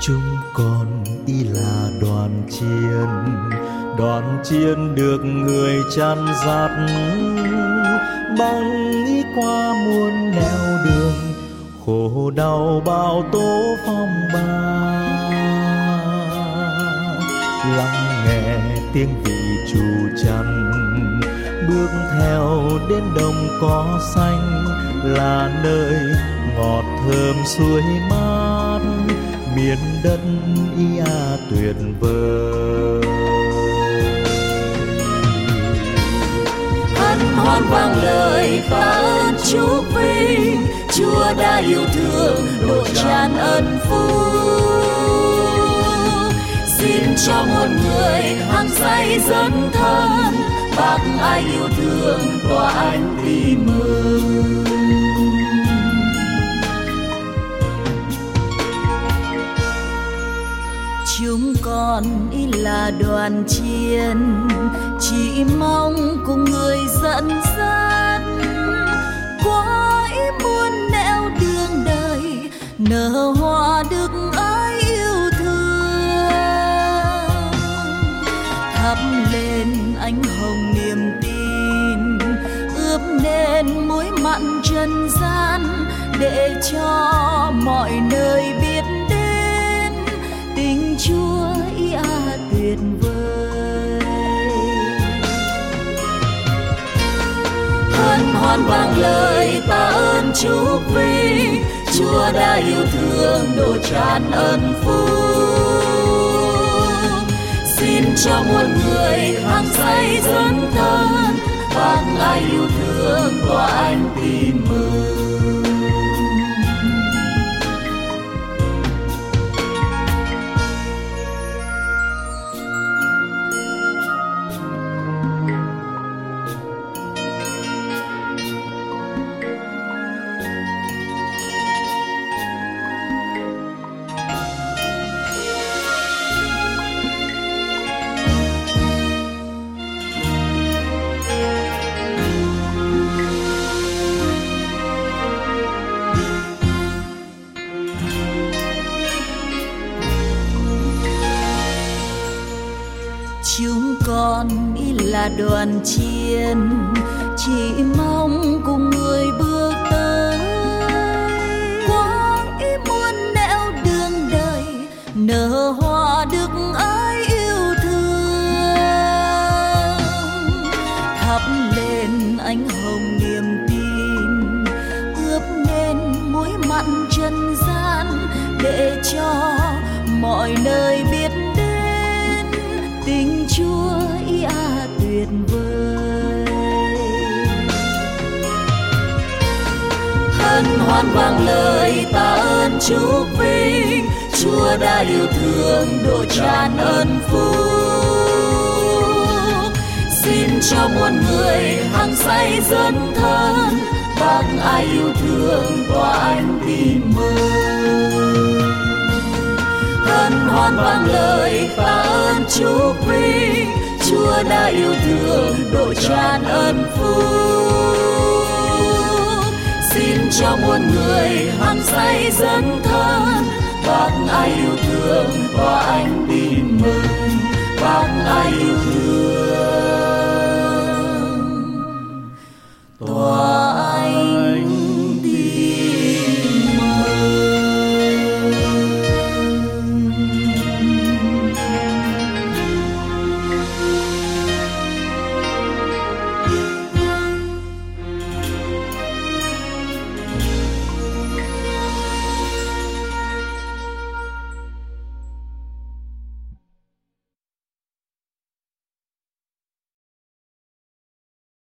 Chúng con y là đoàn chiên được người chăn dắt, băng ý qua muôn nẻo đường, khổ đau bao tố phong ba. Lắng nghe tiếng vị trù chăn, bước theo đến đồng cỏ xanh, là nơi ngọt thơm suối mát, miền đất Ia tuyệt vời. Hân hoan vang lời tạ ơn chúc vinh, Chúa đã yêu thương độ tràn ân phúc. Xin cho muôn người hăng say dấn thân, bác ai yêu thương tỏa ánh tin mừng. Chúng con ý là đoàn chiên, chỉ mong cùng người dẫn dắt, qua ý muôn nẻo đường đời, nở hoa đức ái yêu thương. Thắp lên ánh hồng niềm tin, ướp nên muối mặn trần gian, để cho mọi nơi biết đến tình Chúa Ia tuyệt vời. Hân hoan vang lời tạ ơn chúc vinh, Chúa đã yêu thương độ tràn ân phúc. Xin cho muôn người hăng say dấn thân, bác ai yêu thương tỏa ánh tin mừng. Chúng con ý là đoàn chiên, chỉ mong cùng người bước tới, qua ý muôn nẻo đường đời, nở hoa đức ái yêu thương. Thắp lên ánh hồng niềm tin, ướp nên muối mặn trần gian, để cho mọi nơi biết đến tình Chúa Ia tuyệt vời. Hân hoan vang lời tạ ơn chúc vinh, Chúa đã yêu thương độ tràn ân phúc. Xin cho muôn người hăng say dấn thân, bác ai yêu thương tỏa ánh tin mừng. Hân hoan vang lời tạ ơn chúc vinh, Chúa đã yêu thương độ tràn ân phúc. Xin cho muôn người hăng say dấn thân, bác ai yêu thương tỏa ánh tin mừng. Bác ai yêu thương tỏa